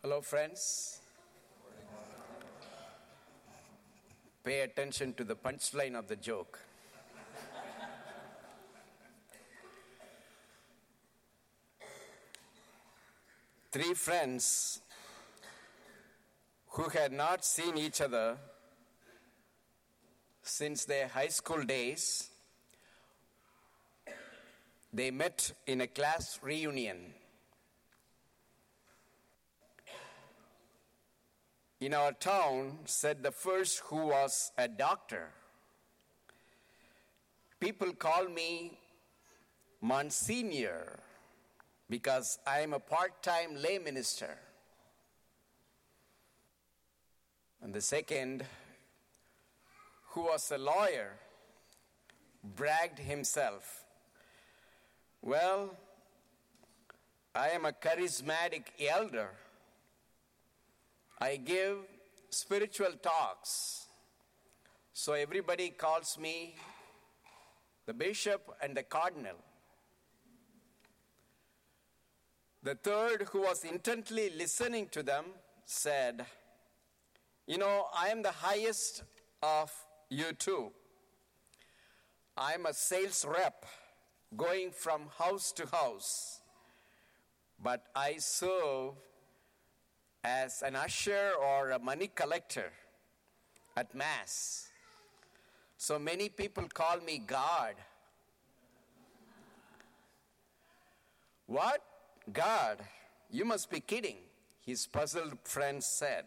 Hello, friends. Pay attention to the punchline of the joke. Three friends who had not seen each other since their high school days, they met in a class reunion. In our town, said the first, who was a doctor. People call me Monsignor because I am a part-time lay minister. And the second, who was a lawyer, bragged himself, well, I am a charismatic elder. I give spiritual talks, so everybody calls me the bishop and the cardinal. The third, who was intently listening to them, said, I am the highest of you two. I am a sales rep going from house to house, but I serve as an usher or a money collector at Mass. So many people call me God. What? God? You must be kidding, his puzzled friend said.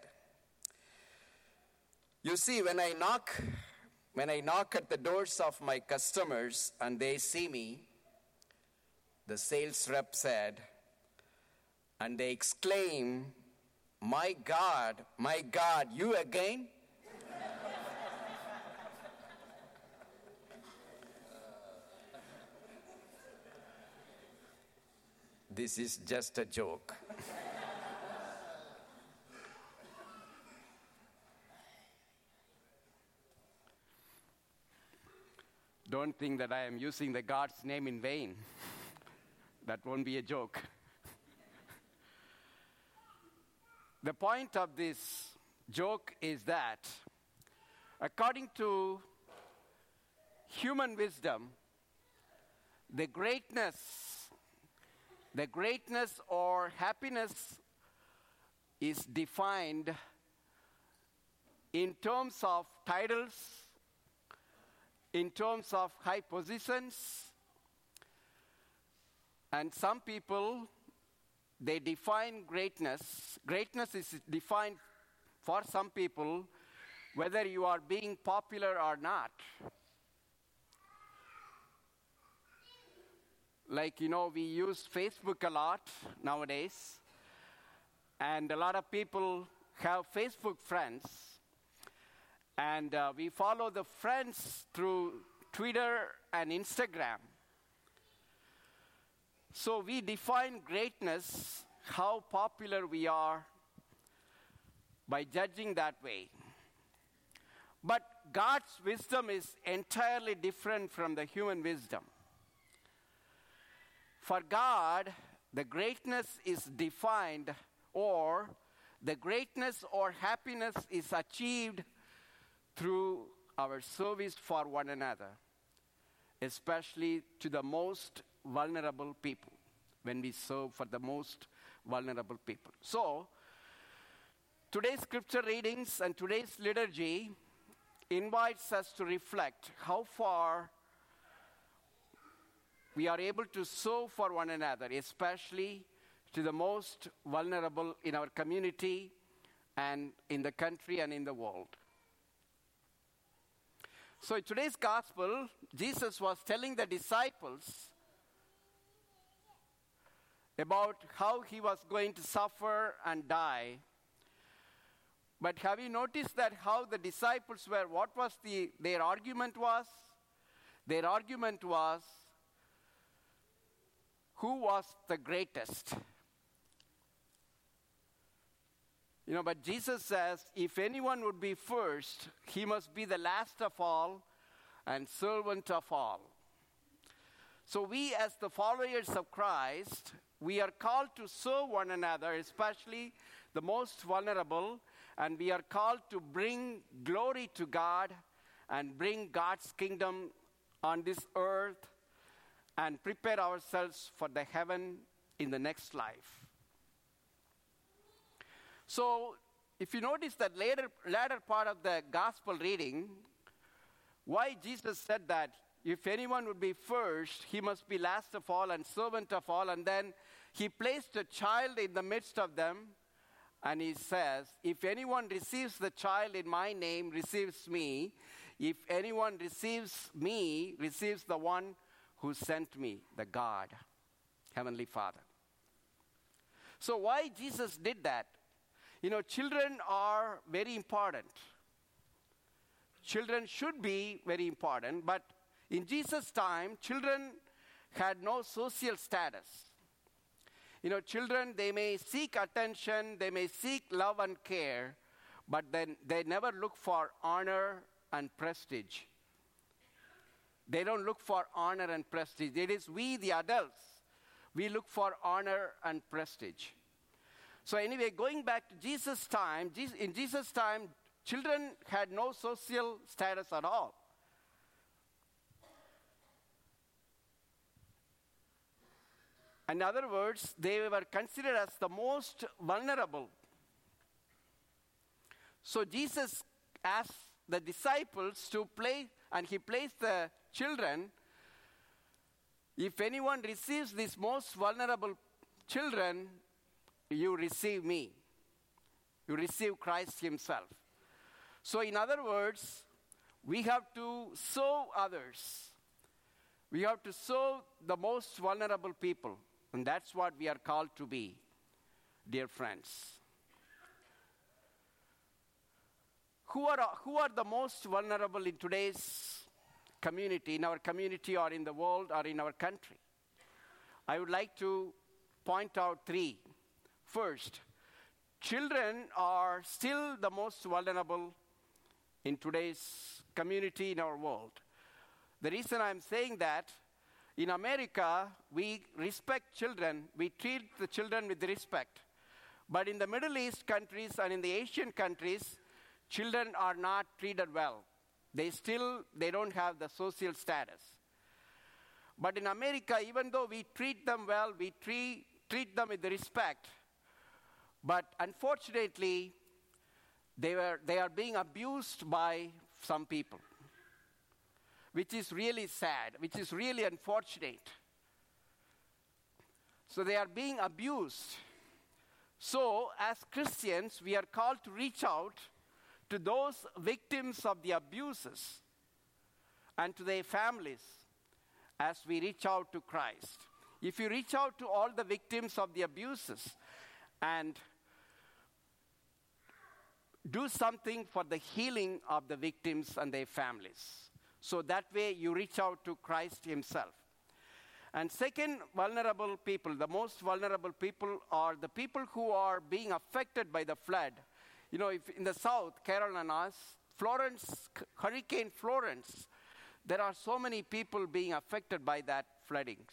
You see, when I knock at the doors of my customers and they see me, the sales rep said, and they exclaim, my God, you again? This is just a joke. Don't think that I am using the God's name in vain. That won't be a joke. The point of this joke is that, according to human wisdom, the greatness or happiness is defined in terms of titles, in terms of high positions, and some people, they define greatness. Greatness is defined for some people whether you are being popular or not. Like, we use Facebook a lot nowadays, and a lot of people have Facebook friends, and we follow the friends through Twitter and Instagram. So we define greatness, how popular we are, by judging that way. But God's wisdom is entirely different from the human wisdom. For God, the greatness is defined, or the greatness or happiness is achieved through our service for one another, especially to the most vulnerable people, when we serve for the most vulnerable people. So, today's scripture readings and today's liturgy invites us to reflect how far we are able to serve for one another, especially to the most vulnerable in our community and in the country and in the world. So in today's gospel, Jesus was telling the disciples about how he was going to suffer and die. But have you noticed that how the disciples were, what was their argument was? Their argument was, who was the greatest? But Jesus says, if anyone would be first, he must be the last of all and servant of all. So we, as the followers of Christ, we are called to serve one another, especially the most vulnerable, and we are called to bring glory to God and bring God's kingdom on this earth and prepare ourselves for the heaven in the next life. So, if you notice that latter part of the gospel reading, why Jesus said that if anyone would be first, he must be last of all and servant of all. And then he placed a child in the midst of them. And he says, if anyone receives the child in my name, receives me. If anyone receives me, receives the one who sent me, the God, Heavenly Father. So why Jesus did that? You know, children are very important. Children should be very important, but in Jesus' time, children had no social status. You know, children, they may seek attention, they may seek love and care, but then they never look for honor and prestige. They don't look for honor and prestige. It is we, the adults, we look for honor and prestige. So anyway, going back to Jesus' time, in Jesus' time, children had no social status at all. In other words, they were considered as the most vulnerable. So Jesus asked the disciples to play, and he placed the children. If anyone receives these most vulnerable children, you receive me. You receive Christ himself. So in other words, we have to serve others. We have to serve the most vulnerable people. And that's what we are called to be, dear friends. Who are the most vulnerable in today's community, in our community or in the world or in our country? I would like to point out three. First, children are still the most vulnerable in today's community, in our world. The reason I'm saying that, in America, we respect children. We treat the children with respect. But in the Middle East countries and in the Asian countries, children are not treated well. They don't have the social status. But in America, even though we treat them well, we treat them with respect. But unfortunately, they are being abused by some people, which is really sad, which is really unfortunate. So they are being abused. So as Christians, we are called to reach out to those victims of the abuses and to their families as we reach out to Christ. If you reach out to all the victims of the abuses and do something for the healing of the victims and their families. So that way you reach out to Christ himself. And second, vulnerable people, the most vulnerable people are the people who are being affected by the flood. You know, if in the South Carolinas, Hurricane Florence, there are so many people being affected by that floodings.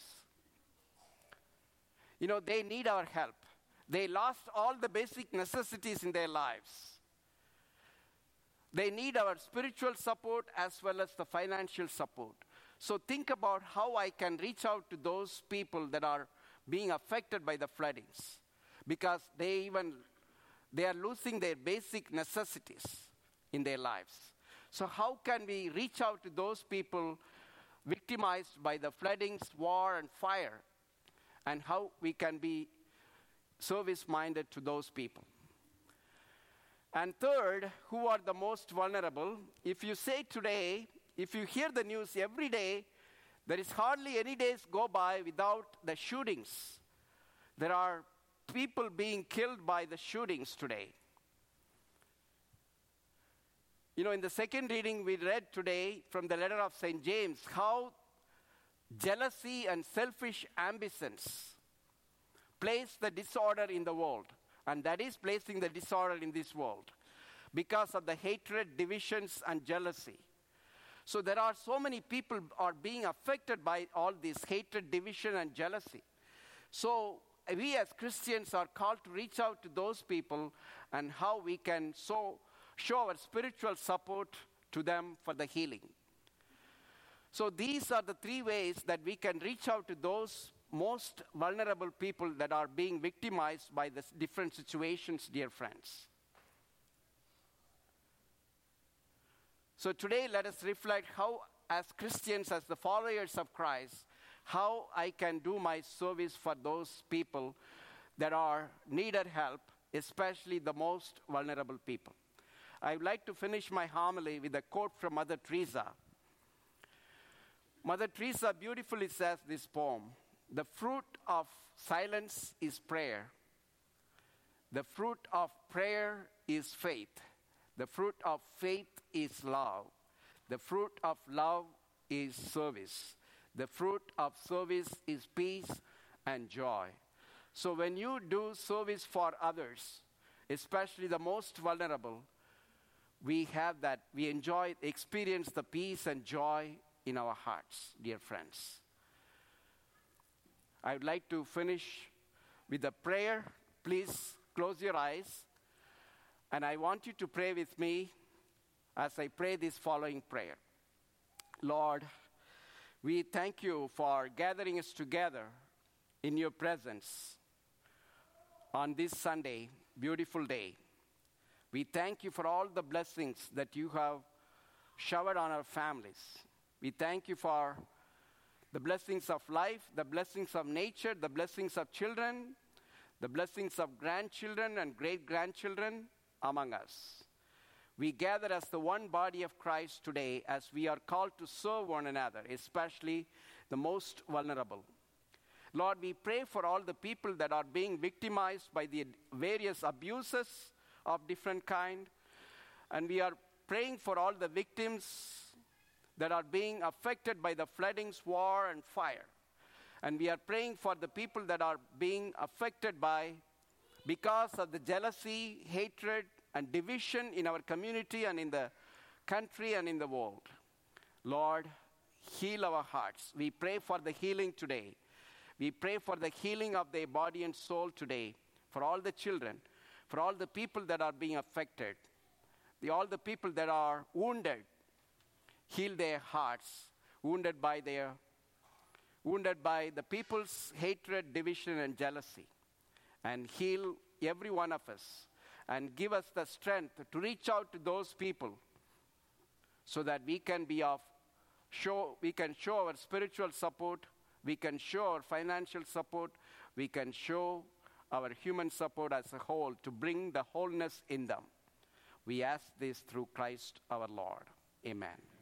You know, they need our help. They lost all the basic necessities in their lives. They need our spiritual support as well as the financial support. So think about how I can reach out to those people that are being affected by the floodings, because they are losing their basic necessities in their lives. So how can we reach out to those people victimized by the floodings, war, and fire, and how we can be service-minded to those people? And third, who are the most vulnerable? If you say today, if you hear the news every day, there is hardly any days go by without the shootings. There are people being killed by the shootings today. You know, in the second reading we read today from the letter of St. James, how jealousy and selfish ambitions place the disorder in the world. And that is placing the disorder in this world because of the hatred, divisions, and jealousy. So there are so many people are being affected by all this hatred, division, and jealousy. So we as Christians are called to reach out to those people and how we can show our spiritual support to them for the healing. So these are the three ways that we can reach out to those most vulnerable people that are being victimized by the different situations, dear friends. So today let us reflect how, as Christians, as the followers of Christ, how I can do my service for those people that are needed help, especially the most vulnerable people. I would like to finish my homily with a quote from Mother Teresa. Mother Teresa beautifully says this poem: "The fruit of silence is prayer. The fruit of prayer is faith. The fruit of faith is love. The fruit of love is service. The fruit of service is peace and joy." So when you do service for others, especially the most vulnerable, we experience the peace and joy in our hearts, dear friends. I would like to finish with a prayer. Please close your eyes. And I want you to pray with me as I pray this following prayer. Lord, we thank you for gathering us together in your presence on this Sunday, beautiful day. We thank you for all the blessings that you have showered on our families. We thank you for the blessings of life, the blessings of nature, the blessings of children, the blessings of grandchildren and great-grandchildren among us. We gather as the one body of Christ today as we are called to serve one another, especially the most vulnerable. Lord, we pray for all the people that are being victimized by the various abuses of different kind. And we are praying for all the victims that are being affected by the floodings, war, and fire. And we are praying for the people that are being affected because of the jealousy, hatred, and division in our community and in the country and in the world. Lord, heal our hearts. We pray for the healing today. We pray for the healing of their body and soul today, for all the children, for all the people that are being affected, all the people that are wounded. Heal their hearts, wounded by the people's hatred, division, and jealousy. And heal every one of us and give us the strength to reach out to those people so that we can show our spiritual support, we can show our financial support, we can show our human support as a whole to bring the wholeness in them. We ask this through Christ our Lord. Amen.